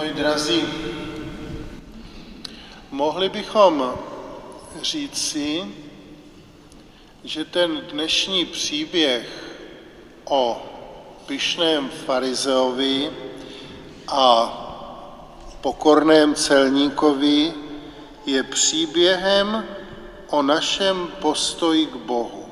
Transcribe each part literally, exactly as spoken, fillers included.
Moji drazí, mohli bychom říci, že ten dnešní příběh o pyšném farizeovi a pokorném celníkovi je příběhem o našem postoji k Bohu.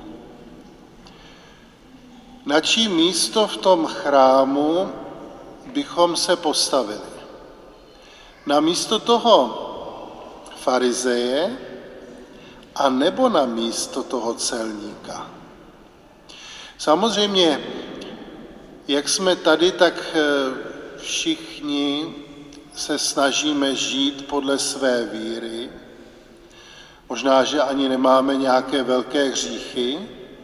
Na čí místo v tom chrámu bychom se postavili? Na místo toho farizeje a nebo na místo toho celníka? Samozřejmě, jak jsme tady, tak všichni se snažíme žít podle své víry. Možná, že ani nemáme nějaké velké hříchy,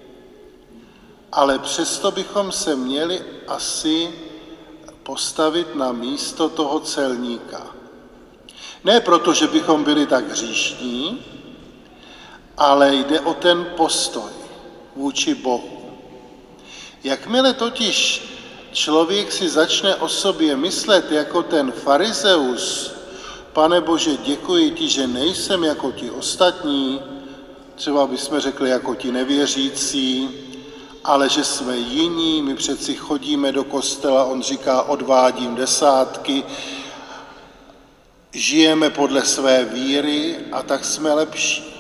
ale přesto bychom se měli asi postavit na místo toho celníka. Ne proto, že bychom byli tak hříšní, ale jde o ten postoj vůči Bohu. Jakmile totiž člověk si začne o sobě myslet jako ten farizeus, Pane Bože, děkuji ti, že nejsem jako ti ostatní, třeba bychom řekli jako ti nevěřící, ale že jsme jiní, my přeci chodíme do kostela, on říká, odvádím desátky, žijeme podle své víry a tak jsme lepší.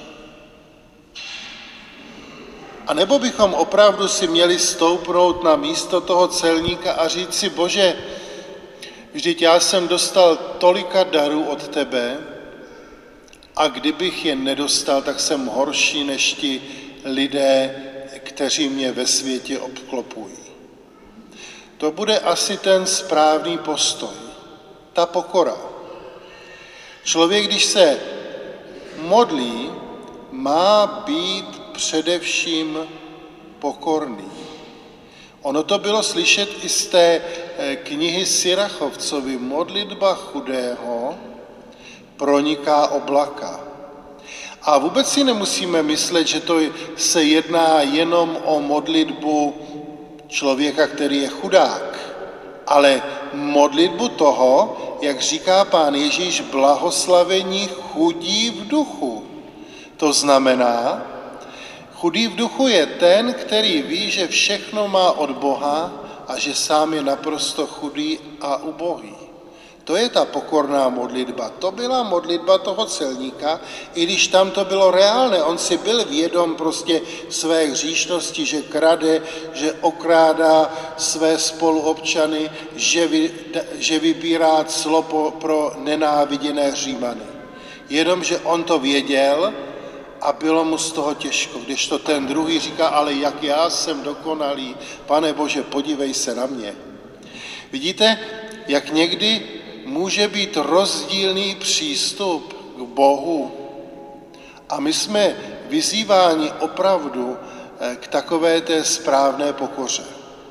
A nebo bychom opravdu si měli stoupnout na místo toho celníka a říct si, Bože, vždyť já jsem dostal tolika darů od tebe a kdybych je nedostal, tak jsem horší než ti lidé, kteří mě ve světě obklopují. To bude asi ten správný postoj, ta pokora. Člověk, když se modlí, má být především pokorný. Ono to bylo slyšet i z té knihy Sirachovcovi. Modlitba chudého proniká oblaka. A vůbec si nemusíme myslet, že to se jedná jenom o modlitbu člověka, který je chudák, ale modlitbu toho, jak říká Pán Ježíš, blahoslavení chudí v duchu. To znamená, chudý v duchu je ten, který ví, že všechno má od Boha a že sám je naprosto chudý a ubohý. To je ta pokorná modlitba. To byla modlitba toho celníka, i když tam to bylo reálné. On si byl vědom prostě své hříšnosti, že krade, že okrádá své spoluobčany, že, vy, že vybírá clo po, pro nenáviděné Římany. Jenomže on to věděl a bylo mu z toho těžko. Kdežto ten druhý říká, ale jak já jsem dokonalý, Pane Bože, podívej se na mě. Vidíte, jak někdy může být rozdílný přístup k Bohu. A my jsme vyzýváni opravdu k takové té správné pokoře.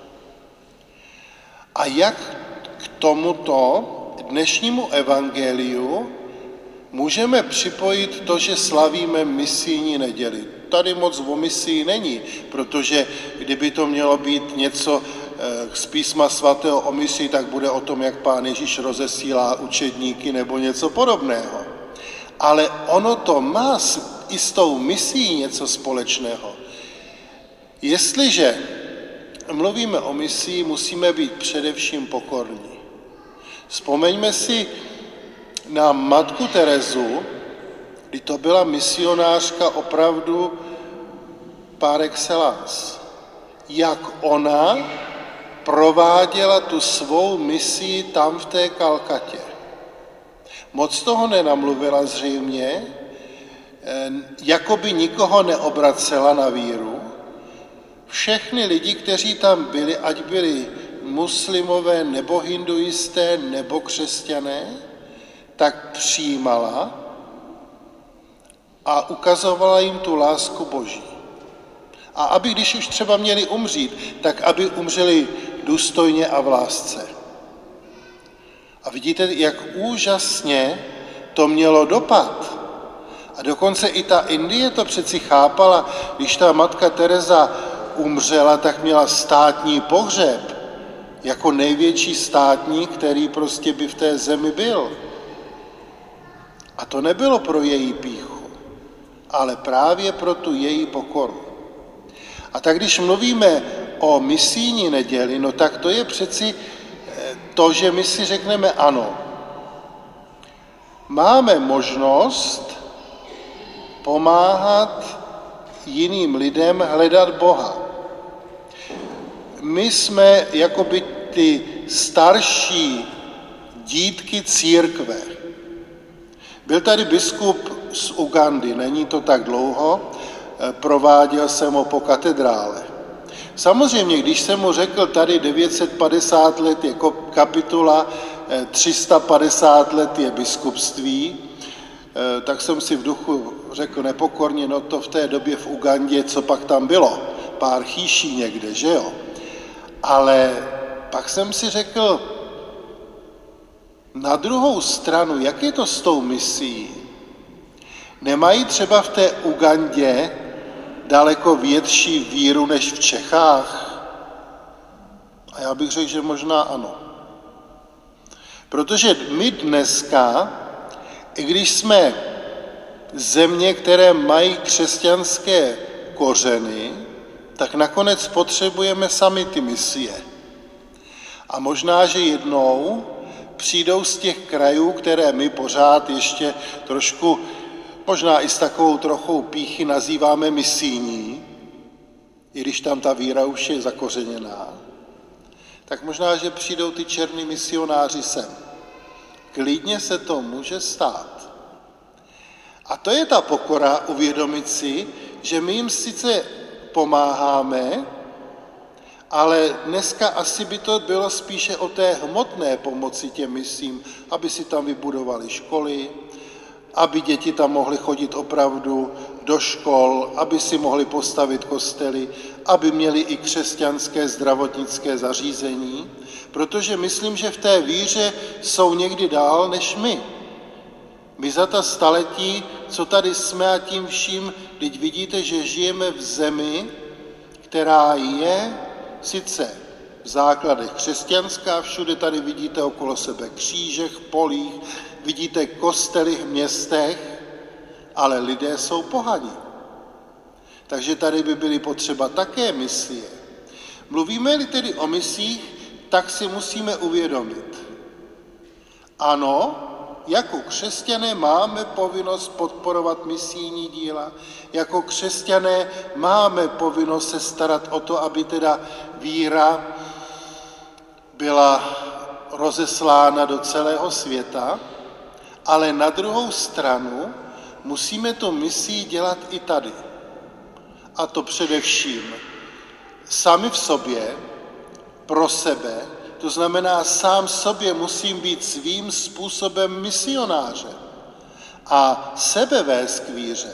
A jak k tomuto dnešnímu evangeliu můžeme připojit to, že slavíme misijní neděli. Tady moc o misii není, protože kdyby to mělo být něco z písma svatého o misii, tak bude o tom, jak Pán Ježíš rozesílá učedníky nebo něco podobného. Ale ono to má i s tou misií něco společného. Jestliže mluvíme o misii, musíme být především pokorní. Vzpomeňme si na matku Terezu, kdy to byla misionářka opravdu par excellence. Jak ona prováděla tu svou misii tam v té Kalkatě. Moc toho nenamluvila zřejmě, jako by nikoho neobracela na víru. Všechny lidi, kteří tam byli, ať byli muslimové, nebo hinduisté, nebo křesťané, tak přijímala a ukazovala jim tu lásku Boží. A aby, když už třeba měli umřít, tak aby umřeli důstojně a v lásce. A vidíte, jak úžasně to mělo dopad. A dokonce i ta Indie to přeci chápala, když ta matka Teresa umřela, tak měla státní pohřeb. jako největší státník, který prostě by v té zemi byl. A to nebylo pro její pýchu, ale právě pro tu její pokoru. A tak když mluvíme o misijní neděli, no tak to je přeci to, že my si řekneme ano. Máme možnost pomáhat jiným lidem hledat Boha. My jsme jakoby ty starší dítky církve. Byl tady biskup z Ugandy, není to tak dlouho, prováděl jsem ho po katedrále. Samozřejmě, když jsem mu řekl, tady devět set padesát let je kapitula, tři sta padesát let je biskupství, tak jsem si v duchu řekl nepokorně, no to v té době v Ugandě, co pak tam bylo, pár chýší někde, že jo. Ale pak jsem si řekl, na druhou stranu, jak je to s tou misií? Nemají třeba v té Ugandě daleko větší víru než v Čechách? A já bych řekl, že možná ano. Protože my dneska, i když jsme země, které mají křesťanské kořeny, tak nakonec potřebujeme sami ty misie. A možná, že jednou přijdou z těch krajů, které my pořád ještě trošku, možná i s takovou trochou pýchy nazýváme misijní, i když tam ta víra už je zakořeněná, tak možná, že přijdou ty černí misionáři sem. Klidně se to může stát. A to je ta pokora uvědomit si, že my jim sice pomáháme, ale dneska asi by to bylo spíše o té hmotné pomoci těm misím, aby si tam vybudovali školy, aby děti tam mohly chodit opravdu do škol, aby si mohli postavit kostely, aby měli i křesťanské zdravotnické zařízení, protože myslím, že v té víře jsou někdy dál než my. My za ta staletí, co tady jsme a tím vším, teď vidíte, že žijeme v zemi, která je sice v základech křesťanská, všude tady vidíte okolo sebe křížech, polích, vidíte kostely v městech, ale lidé jsou pohani. Takže tady by byly potřeba také misie. Mluvíme-li tedy o misích, tak si musíme uvědomit. Ano, jako křesťané máme povinnost podporovat misijní díla, jako křesťané máme povinnost se starat o to, aby teda víra byla rozeslána do celého světa, ale na druhou stranu musíme tu misii dělat i tady. A to především sami v sobě, pro sebe, to znamená, sám sobě musím být svým způsobem misionářem a sebe vést k víře.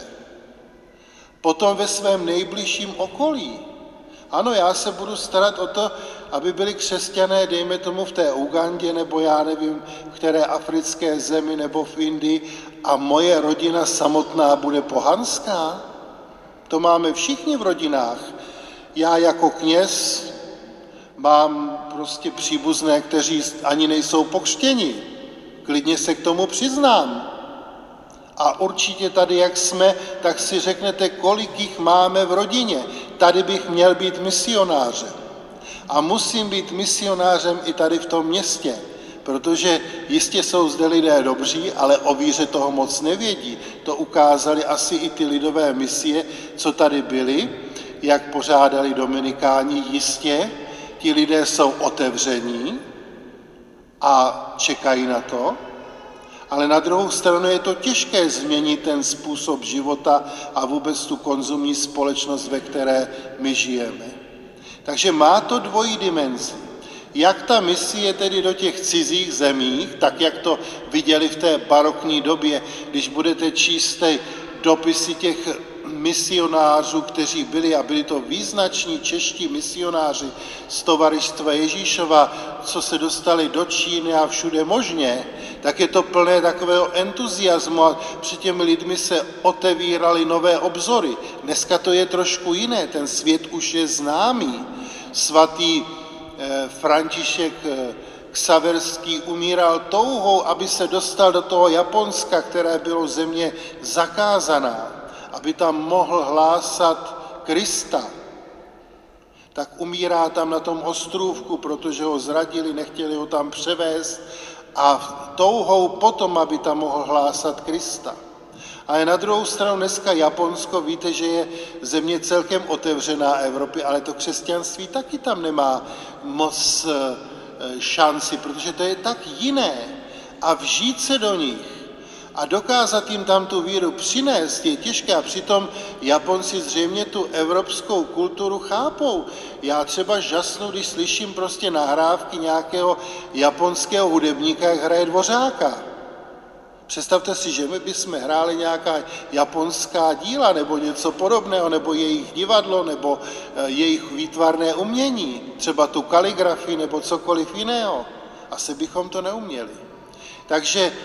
Potom ve svém nejbližším okolí. Ano, já se budu starat o to, aby byli křesťané, dejme tomu v té Ugandě, nebo já nevím, v které africké zemi, nebo v Indii, a moje rodina samotná bude pohanská. To máme všichni v rodinách. Já jako kněz mám prostě příbuzné, kteří ani nejsou pokřtěni. Klidně se k tomu přiznám. A určitě tady, jak jsme, tak si řeknete, kolik jich máme v rodině. Tady bych měl být misionářem. A musím být misionářem i tady v tom městě, protože jistě jsou zde lidé dobří, ale o víře toho moc nevědí. To ukázali asi i ty lidové misie, co tady byly, jak pořádali dominikáni, jistě. Ti lidé jsou otevření a čekají na to, ale na druhou stranu je to těžké změnit ten způsob života a vůbec tu konzumní společnost, ve které my žijeme. Takže má to dvojí dimenzi. Jak ta misie tedy do těch cizích zemích, tak jak to viděli v té barokní době, když budete číst dopisy těch misionářů, kteří byli, a byli to význační čeští misionáři z Tovaristva Ježíšova, co se dostali do Číny a všude možně, tak je to plné takového entuziasmu a před těmi lidmi se otevíraly nové obzory. Dneska to je trošku jiné, ten svět už je známý. Svatý František Xaverský umíral touhou, aby se dostal do toho Japonska, které bylo země zakázaná, aby tam mohl hlásat Krista, tak umírá tam na tom ostrůvku, protože ho zradili, nechtěli ho tam převést a touhou potom, aby tam mohl hlásat Krista. Ale na druhou stranu dneska Japonsko, víte, že je země celkem otevřená Evropy, ale to křesťanství taky tam nemá moc šanci, protože to je tak jiné. A vžít se do nich a dokázat jim tam tu víru přinést je těžké. A přitom Japonci zřejmě tu evropskou kulturu chápou. Já třeba žasnu, když slyším prostě nahrávky nějakého japonského hudebníka, jak hraje Dvořáka. Představte si, že my bychom hráli nějaká japonská díla nebo něco podobného, nebo jejich divadlo, nebo jejich výtvarné umění, třeba tu kaligrafii nebo cokoliv jiného. Asi bychom to neuměli. Takže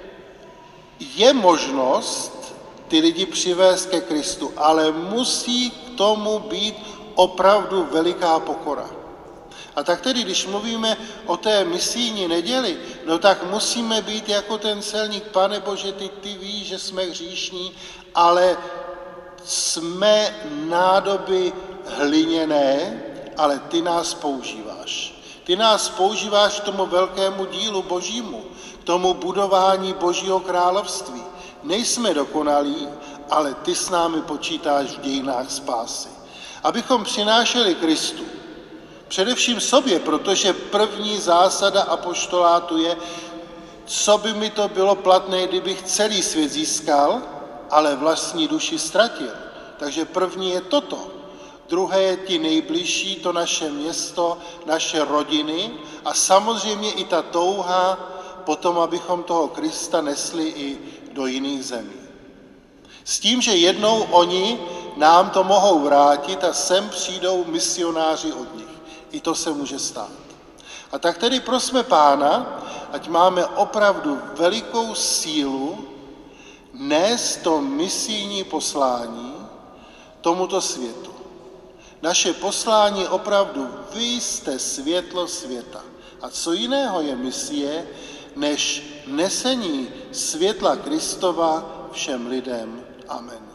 je možnost ty lidi přivést ke Kristu, ale musí k tomu být opravdu veliká pokora. A tak tedy, když mluvíme o té misijní neděli, no tak musíme být jako ten celník, Pane Bože, ty, ty víš, že jsme hříšní, ale jsme nádoby hliněné, ale ty nás používáš. Ty nás používáš k tomu velkému dílu Božímu, k tomu budování Božího království. Nejsme dokonalí, ale ty s námi počítáš v dějinách spásy. Abychom přinášeli Kristu, především sobě, protože první zásada apoštolátu je, co by mi to bylo platné, kdybych celý svět získal, ale vlastní duši ztratil. Takže první je toto. Druhé je ti nejbližší, to naše město, naše rodiny a samozřejmě i ta touha potom, abychom toho Krista nesli i do jiných zemí. S tím, že jednou oni nám to mohou vrátit a sem přijdou misionáři od nich. I to se může stát. A tak tedy prosme Pána, ať máme opravdu velikou sílu nést to misijní poslání tomuto světu. Naše poslání opravdu, vy jste světlo světa. A co jiného je misie, než nesení světla Kristova všem lidem. Amen.